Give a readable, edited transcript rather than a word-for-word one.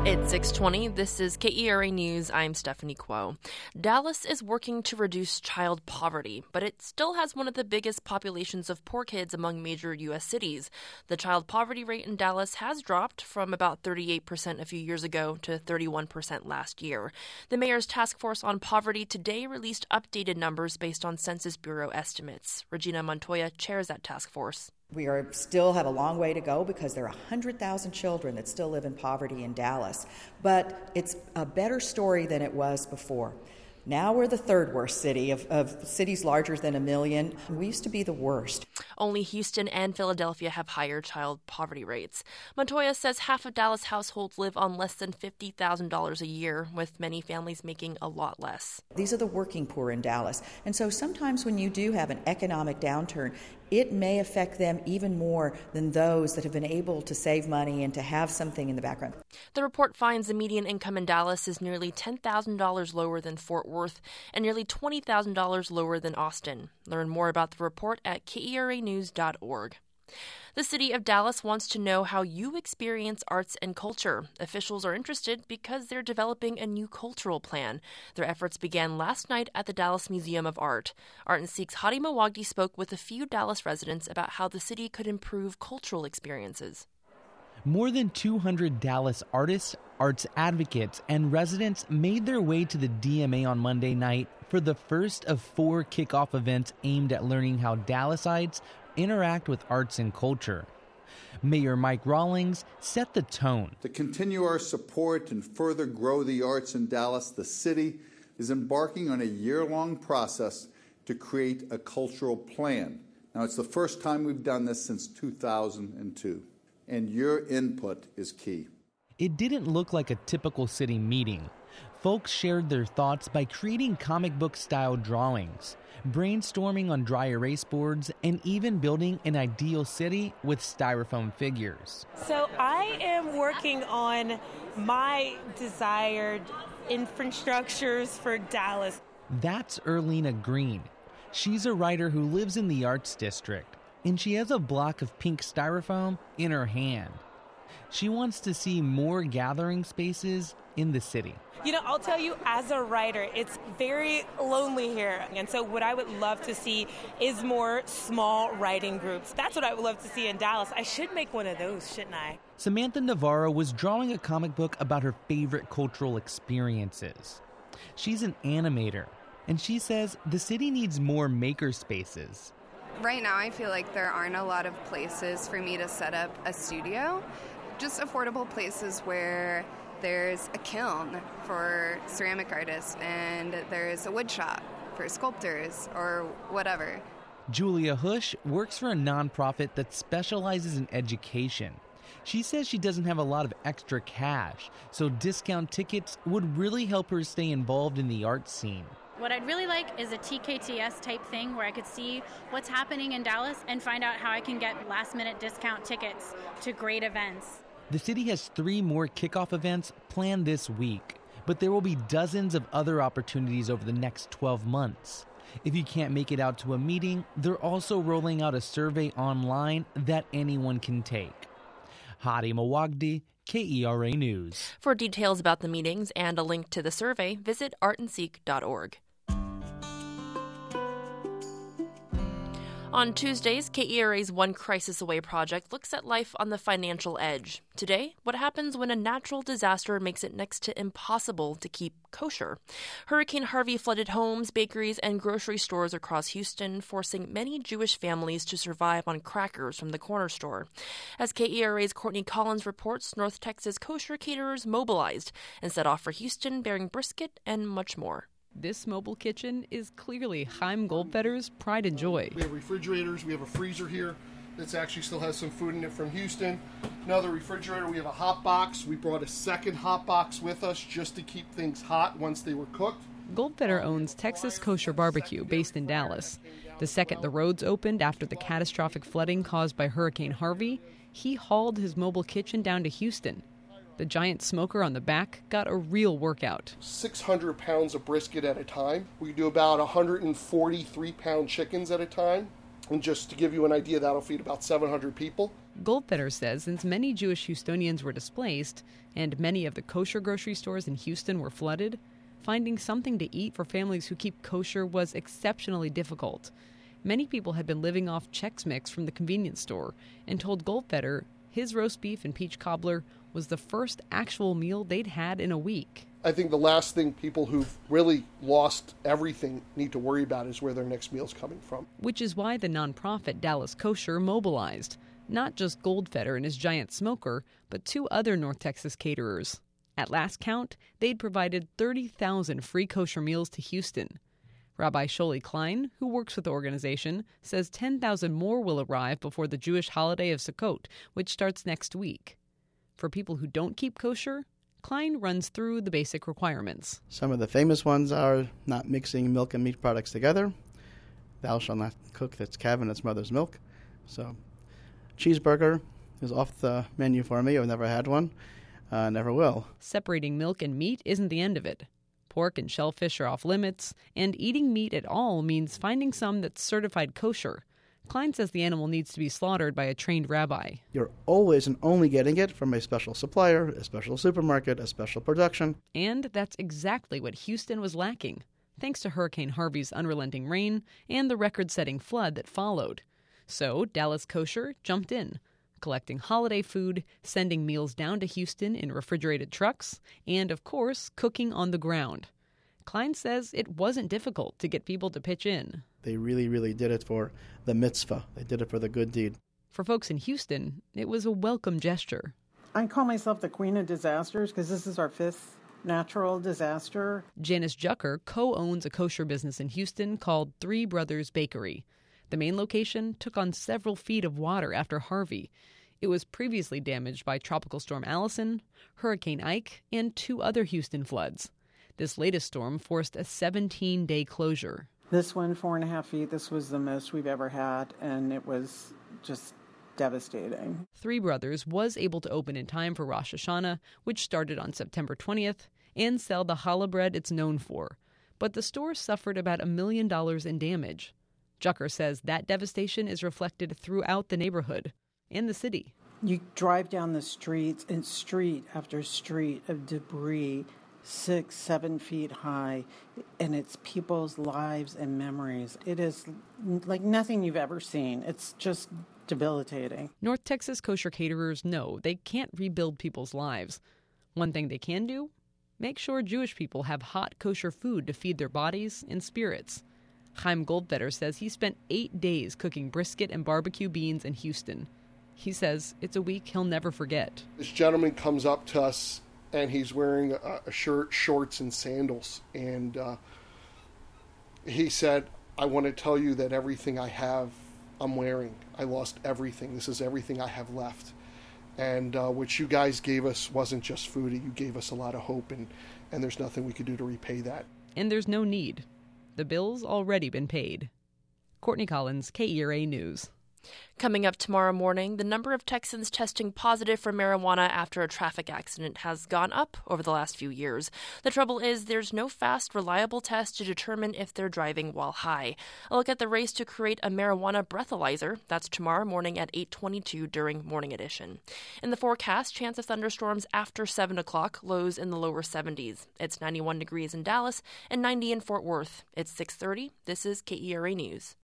It's 6:20. This is KERA News. I'm Stephanie Kuo. Dallas is working to reduce child poverty, but it still has one of the biggest populations of poor kids among major U.S. cities. The child poverty rate in Dallas has dropped from about 38% a few years ago to 31% last year. The mayor's task force on poverty today released updated numbers based on Census Bureau estimates. Regina Montoya chairs that task force. We still have a long way to go because there are 100,000 children that still live in poverty in Dallas. But it's a better story than it was before. Now we're the third worst city of cities larger than 1 million. We used to be the worst. Only Houston and Philadelphia have higher child poverty rates. Montoya says half of Dallas households live on less than $50,000 a year, with many families making a lot less. These are the working poor in Dallas. And so sometimes when you do have an economic downturn, it may affect them even more than those that have been able to save money and to have something in the background. The report finds the median income in Dallas is nearly $10,000 lower than Fort Worth and nearly $20,000 lower than Austin. Learn more about the report at KERAnews.org. The city of Dallas wants to know how you experience arts and culture. Officials are interested because they're developing a new cultural plan. Their efforts began last night at the Dallas Museum of Art. Art and Seek's Hadi Mawagdi spoke with a few Dallas residents about how the city could improve cultural experiences. More than 200 Dallas artists, arts advocates, and residents made their way to the DMA on Monday night for the first of 4 kickoff events aimed at learning how Dallasites interact with arts and culture. Mayor Mike Rawlings set the tone. To continue our support and further grow the arts in Dallas, the city is embarking on a year-long process to create a cultural plan. Now, it's the first time we've done this since 2002, and your input is key. It didn't look like a typical city meeting. Folks shared their thoughts by creating comic book-style drawings, brainstorming on dry erase boards, and even building an ideal city with styrofoam figures. So I am working on my desired infrastructures for Dallas. That's Erlina Green. She's a writer who lives in the Arts District, and she has a block of pink styrofoam in her hand. She wants to see more gathering spaces in the city. You know, I'll tell you, as a writer, it's very lonely here. And so what I would love to see is more small writing groups. That's what I would love to see in Dallas. I should make one of those, shouldn't I? Samantha Navarro was drawing a comic book about her favorite cultural experiences. She's an animator, and she says the city needs more maker spaces. Right now, I feel like there aren't a lot of places for me to set up a studio. Just affordable places where there's a kiln for ceramic artists and there's a wood shop for sculptors or whatever. Julia Hush works for a nonprofit that specializes in education. She says she doesn't have a lot of extra cash, so discount tickets would really help her stay involved in the art scene. What I'd really like is a TKTS type thing where I could see what's happening in Dallas and find out how I can get last-minute discount tickets to great events. The city has 3 more kickoff events planned this week, but there will be dozens of other opportunities over the next 12 months. If you can't make it out to a meeting, they're also rolling out a survey online that anyone can take. Hadi Mawagdi, KERA News. For details about the meetings and a link to the survey, visit artandseek.org. On Tuesdays, KERA's One Crisis Away project looks at life on the financial edge. Today, what happens when a natural disaster makes it next to impossible to keep kosher? Hurricane Harvey flooded homes, bakeries, and grocery stores across Houston, forcing many Jewish families to survive on crackers from the corner store. As KERA's Courtney Collins reports, North Texas kosher caterers mobilized and set off for Houston bearing brisket and much more. This mobile kitchen is clearly Chaim Goldfeder's pride and joy. We have refrigerators. We have a freezer here that actually still has some food in it from Houston. Another refrigerator. We have a hot box. We brought a second hot box with us just to keep things hot once they were cooked. Goldfeder owns Texas Kosher Barbecue based in Dallas. The second the roads opened after the catastrophic flooding caused by Hurricane Harvey, he hauled his mobile kitchen down to Houston. The giant smoker on the back got a real workout. 600 pounds of brisket at a time. We do about 143-pound chickens at a time. And just to give you an idea, that'll feed about 700 people. Goldfeder says since many Jewish Houstonians were displaced and many of the kosher grocery stores in Houston were flooded, finding something to eat for families who keep kosher was exceptionally difficult. Many people had been living off Chex Mix from the convenience store and told Goldfeder his roast beef and peach cobbler was the first actual meal they'd had in a week. I think the last thing people who've really lost everything need to worry about is where their next meal's coming from. Which is why the nonprofit Dallas Kosher mobilized. Not just Goldfeder and his giant smoker, but 2 other North Texas caterers. At last count, they'd provided 30,000 free kosher meals to Houston. Rabbi Sholi Klein, who works with the organization, says 10,000 more will arrive before the Jewish holiday of Sukkot, which starts next week. For people who don't keep kosher, Klein runs through the basic requirements. Some of the famous ones are not mixing milk and meat products together. Thou shalt not cook that's calf and its mother's milk. So, cheeseburger is off the menu for me. I've never had one. Never will. Separating milk and meat isn't the end of it. Pork and shellfish are off limits, and eating meat at all means finding some that's certified kosher. Klein says the animal needs to be slaughtered by a trained rabbi. You're always and only getting it from a special supplier, a special supermarket, a special production. And that's exactly what Houston was lacking, thanks to Hurricane Harvey's unrelenting rain and the record-setting flood that followed. So Dallas Kosher jumped in, collecting holiday food, sending meals down to Houston in refrigerated trucks, and, of course, cooking on the ground. Klein says it wasn't difficult to get people to pitch in. They really, really did it for the mitzvah. They did it for the good deed. For folks in Houston, it was a welcome gesture. I call myself the queen of disasters because this is our 5th natural disaster. Janice Jucker co-owns a kosher business in Houston called Three Brothers Bakery. The main location took on several feet of water after Harvey. It was previously damaged by Tropical Storm Allison, Hurricane Ike, and 2 other Houston floods. This latest storm forced a 17-day closure. This one, 4.5 feet, this was the most we've ever had, and it was just devastating. Three Brothers was able to open in time for Rosh Hashanah, which started on September 20th, and sell the challah bread it's known for. But the store suffered about $1 million in damage. Jucker says that devastation is reflected throughout the neighborhood and the city. You drive down the streets, and street after street of debris, 6-7 feet high, and it's people's lives and memories. It is like nothing you've ever seen. It's just debilitating. North Texas kosher caterers know they can't rebuild people's lives. One thing they can do? Make sure Jewish people have hot kosher food to feed their bodies and spirits. Chaim Goldfeder says he spent 8 days cooking brisket and barbecue beans in Houston. He says it's a week he'll never forget. This gentleman comes up to us, and he's wearing a shirt, shorts, and sandals. And he said, I want to tell you that everything I have, I'm wearing. I lost everything. This is everything I have left. And what you guys gave us wasn't just food. You gave us a lot of hope, and there's nothing we could do to repay that. And there's no need. The bill's already been paid. Courtney Collins, KERA News. Coming up tomorrow morning, the number of Texans testing positive for marijuana after a traffic accident has gone up over the last few years. The trouble is there's no fast, reliable test to determine if they're driving while high. A look at the race to create a marijuana breathalyzer. That's tomorrow morning at 8:22 during Morning Edition. In the forecast, chance of thunderstorms after 7 o'clock, lows in the lower 70s. It's 91 degrees in Dallas and 90 in Fort Worth. It's 6:30. This is KERA News.